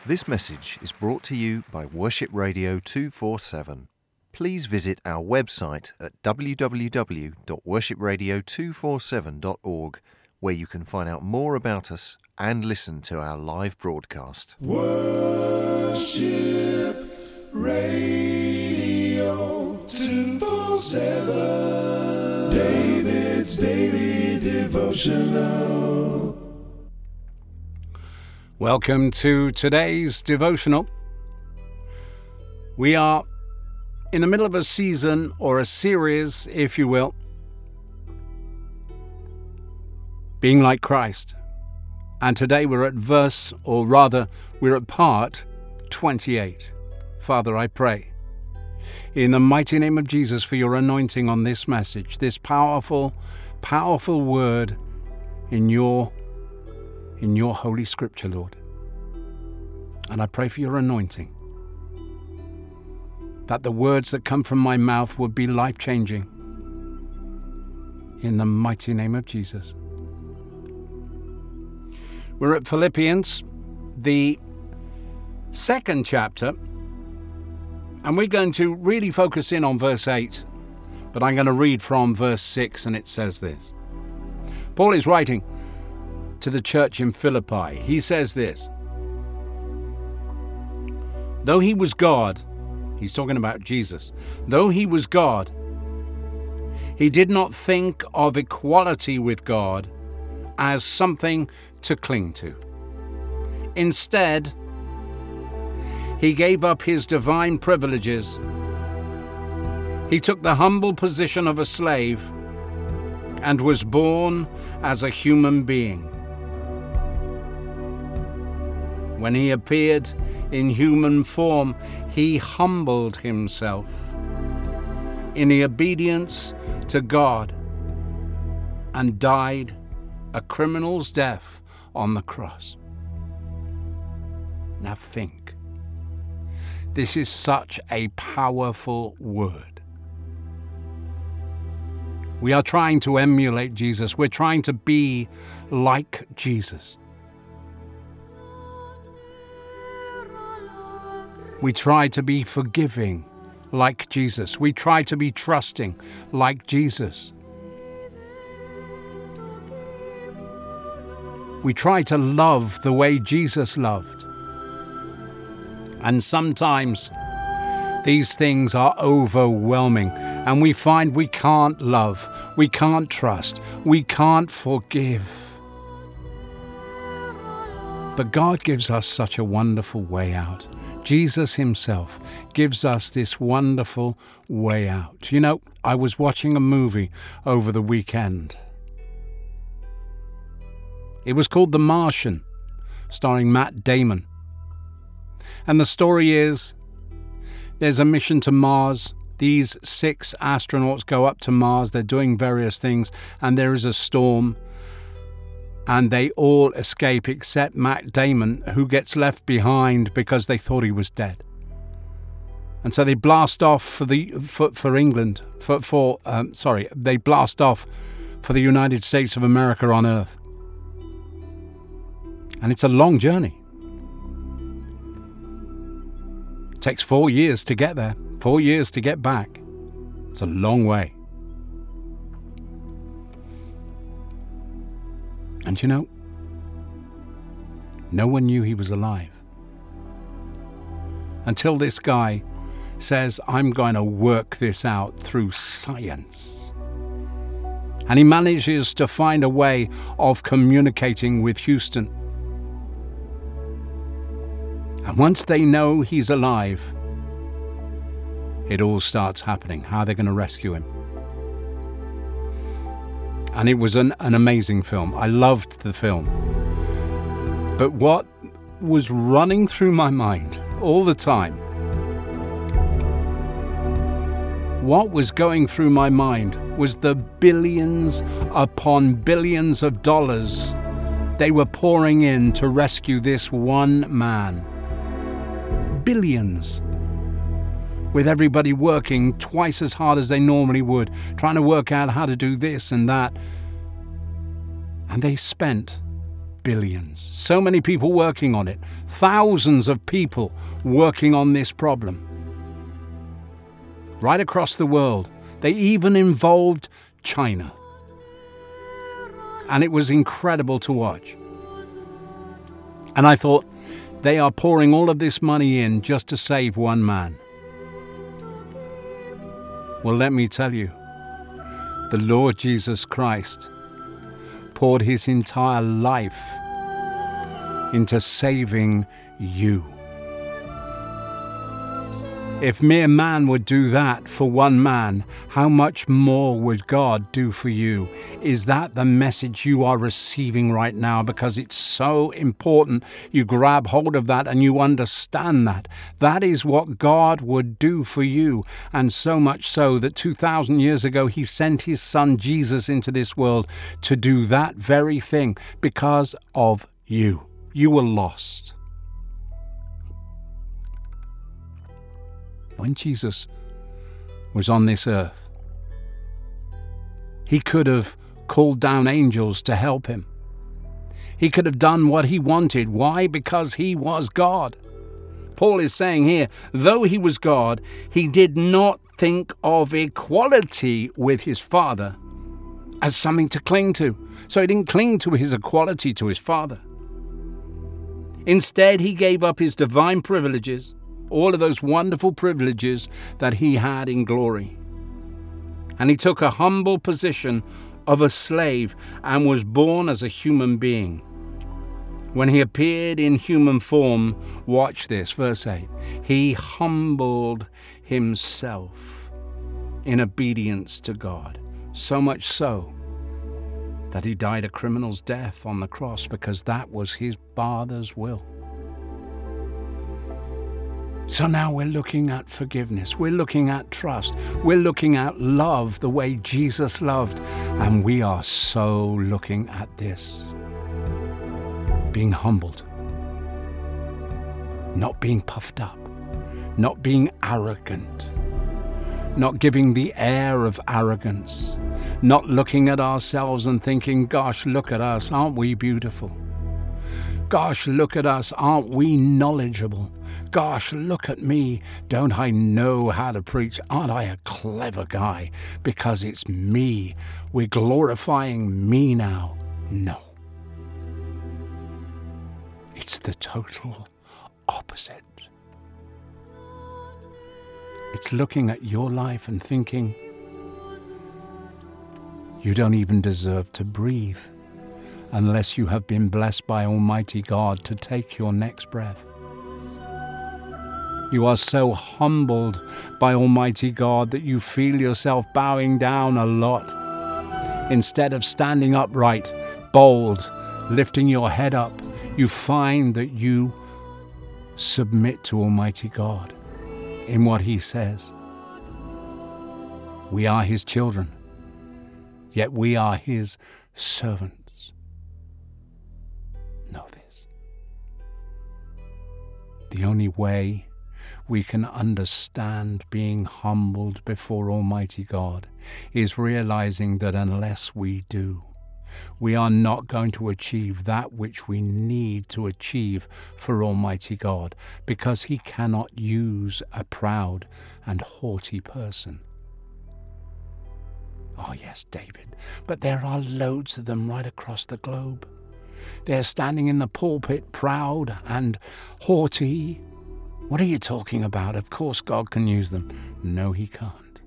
This message is brought to you by Worship Radio 247. Please visit our website at www.worshipradio247.org, where you can find out more about us and listen to our live broadcast. Worship Radio 247, David's Daily Devotional. Welcome to today's devotional. We are in the middle of a season, or a series, if you will, being like Christ. And today we're at we're at part 28. Father, I pray in the mighty name of Jesus for your anointing on this message, this powerful, powerful word in your Holy Scripture, Lord. And I pray for your anointing, that the words that come from my mouth would be life-changing. In the mighty name of Jesus. We're at Philippians, the second chapter, and we're going to really focus in on verse 8, but I'm going to read from verse 6, and it says this. Paul is writing to the church in Philippi. He says this: though he was God, he's talking about Jesus, though he was God, he did not think of equality with God as something to cling to. Instead, he gave up his divine privileges. He took the humble position of a slave and was born as a human being. When he appeared in human form, he humbled himself in the obedience to God and died a criminal's death on the cross. Now think. This is such a powerful word. We are trying to emulate Jesus. We're trying to be like Jesus. We try to be forgiving like Jesus. We try to be trusting like Jesus. We try to love the way Jesus loved. And sometimes these things are overwhelming, and we find we can't love, we can't trust, we can't forgive. But God gives us such a wonderful way out. Jesus himself gives us this wonderful way out. You know, I was watching a movie over the weekend. It was called The Martian, starring Matt Damon. And the story is, there's a mission to Mars. These 6 astronauts go up to Mars. They're doing various things, and there is a storm. And they all escape except Matt Damon, who gets left behind because they thought he was dead. And so they blast off for England. They blast off for the United States of America on Earth. And it's a long journey. It takes 4 years to get there, 4 years to get back. It's a long way. And you know, no one knew he was alive. Until this guy says, I'm going to work this out through science. And he manages to find a way of communicating with Houston. And once they know he's alive, it all starts happening, how they're going to rescue him. And it was an amazing film. I loved the film. But what was running through my mind all the time, what was going through my mind was the billions upon billions of dollars they were pouring in to rescue this one man. Billions. With everybody working twice as hard as they normally would, trying to work out how to do this and that. And they spent billions. So many people working on it. Thousands of people working on this problem. Right across the world. They even involved China. And it was incredible to watch. And I thought, they are pouring all of this money in just to save one man. Well, let me tell you, the Lord Jesus Christ poured his entire life into saving you. If mere man would do that for one man, how much more would God do for you? Is that the message you are receiving right now? Because it's so important you grab hold of that and you understand that. That is what God would do for you. And so much so that 2,000 years ago, he sent his son Jesus into this world to do that very thing because of you. You were lost. When Jesus was on this earth, he could have called down angels to help him. He could have done what he wanted. Why? Because he was God. Paul is saying here, though he was God, he did not think of equality with his Father as something to cling to. So he didn't cling to his equality to his Father. Instead, he gave up his divine privileges, all of those wonderful privileges that he had in glory. And he took a humble position of a slave and was born as a human being. When he appeared in human form, watch this, verse 8, he humbled himself in obedience to God, so much so that he died a criminal's death on the cross because that was his Father's will. So now we're looking at forgiveness, we're looking at trust, we're looking at love the way Jesus loved, and we are so looking at this. Being humbled, not being puffed up, not being arrogant, not giving the air of arrogance, not looking at ourselves and thinking, gosh, look at us, aren't we beautiful? Gosh, look at us, aren't we knowledgeable? Gosh, look at me, don't I know how to preach? Aren't I a clever guy? Because it's me. We're glorifying me now. No. It's the total opposite. It's looking at your life and thinking, you don't even deserve to breathe unless you have been blessed by Almighty God to take your next breath. You are so humbled by Almighty God that you feel yourself bowing down a lot. Instead of standing upright, bold, lifting your head up, you find that you submit to Almighty God in what he says. We are his children, yet we are his servants. Know this. The only way we can understand being humbled before Almighty God is realizing that unless we do, we are not going to achieve that which we need to achieve for Almighty God, because he cannot use a proud and haughty person. Oh yes, David, but there are loads of them right across the globe. They're standing in the pulpit proud and haughty. What are you talking about? Of course God can use them. No, he can't.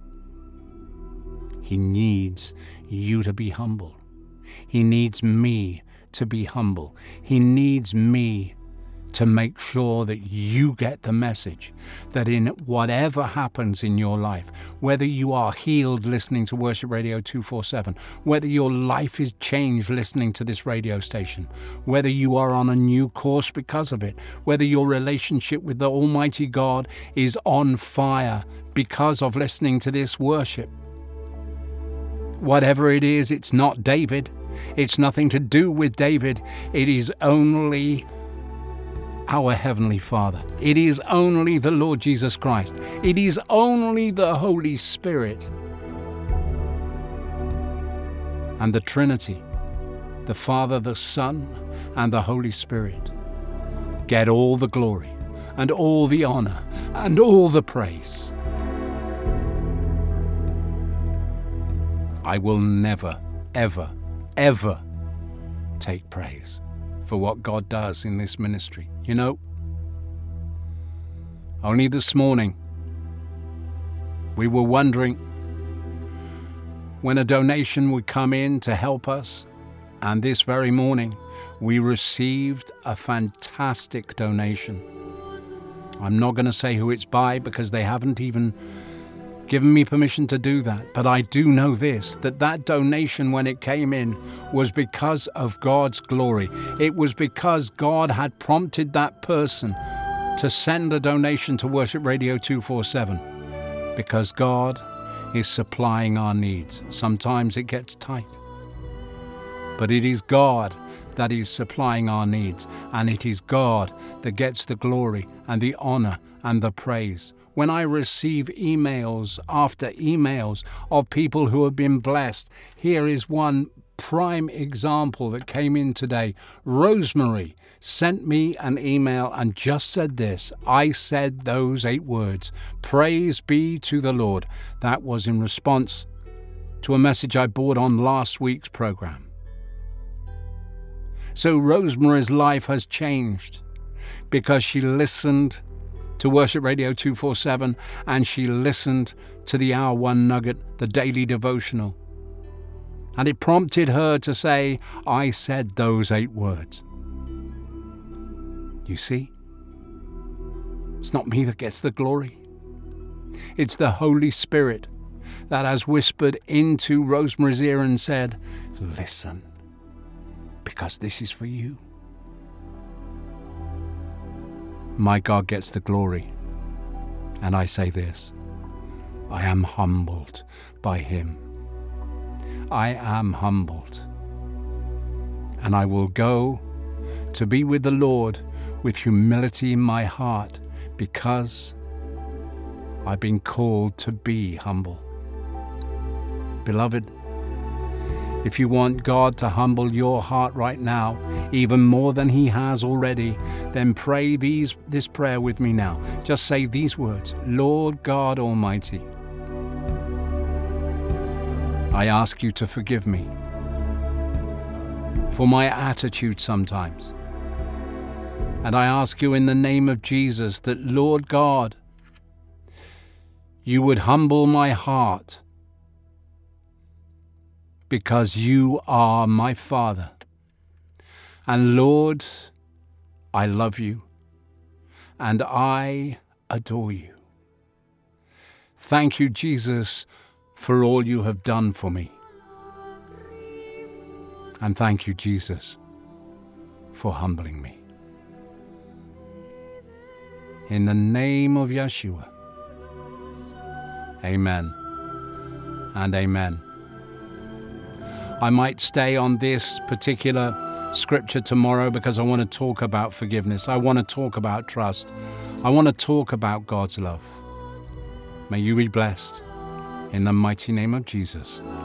He needs you to be humble. He needs me to be humble. He needs me to make sure that you get the message that in whatever happens in your life, whether you are healed listening to Worship Radio 247, whether your life is changed listening to this radio station, whether you are on a new course because of it, whether your relationship with the Almighty God is on fire because of listening to this worship, whatever it is, it's not David. It's nothing to do with David. It is only our Heavenly Father. It is only the Lord Jesus Christ. It is only the Holy Spirit and the Trinity, the Father, the Son, and the Holy Spirit get all the glory and all the honor and all the praise. I will never, ever, ever take praise for what God does in this ministry. You know, only this morning we were wondering when a donation would come in to help us, and this very morning we received a fantastic donation. I'm not going to say who it's by because they haven't even given me permission to do that, but I do know this, that donation when it came in was because of God's glory. It was because God had prompted that person to send a donation to Worship Radio 247, because God is supplying our needs. Sometimes it gets tight, but it is God that is supplying our needs, and it is God that gets the glory and the honor and the praise. When I receive emails after emails of people who have been blessed, here is one prime example that came in today. Rosemary sent me an email and just said this. I said those 8 words, "Praise be to the Lord." That was in response to a message I brought on last week's program. So Rosemary's life has changed because she listened to Worship Radio 247 and she listened to the Hour One Nugget, the daily devotional. And it prompted her to say, I said those 8 words. You see, it's not me that gets the glory. It's the Holy Spirit that has whispered into Rosemary's ear and said, listen, because this is for you. My God gets the glory. And I say this, I am humbled by him. I am humbled. And I will go to be with the Lord with humility in my heart, because I've been called to be humble. Beloved, if you want God to humble your heart right now, even more than he has already, then pray this prayer with me now. Just say these words, Lord God Almighty, I ask you to forgive me for my attitude sometimes. And I ask you in the name of Jesus that, Lord God, you would humble my heart, because you are my Father. And Lord, I love you and I adore you. Thank you, Jesus, for all you have done for me. And thank you, Jesus, for humbling me. In the name of Yeshua, amen and amen. I might stay on this particular scripture tomorrow because I want to talk about forgiveness. I want to talk about trust. I want to talk about God's love. May you be blessed in the mighty name of Jesus.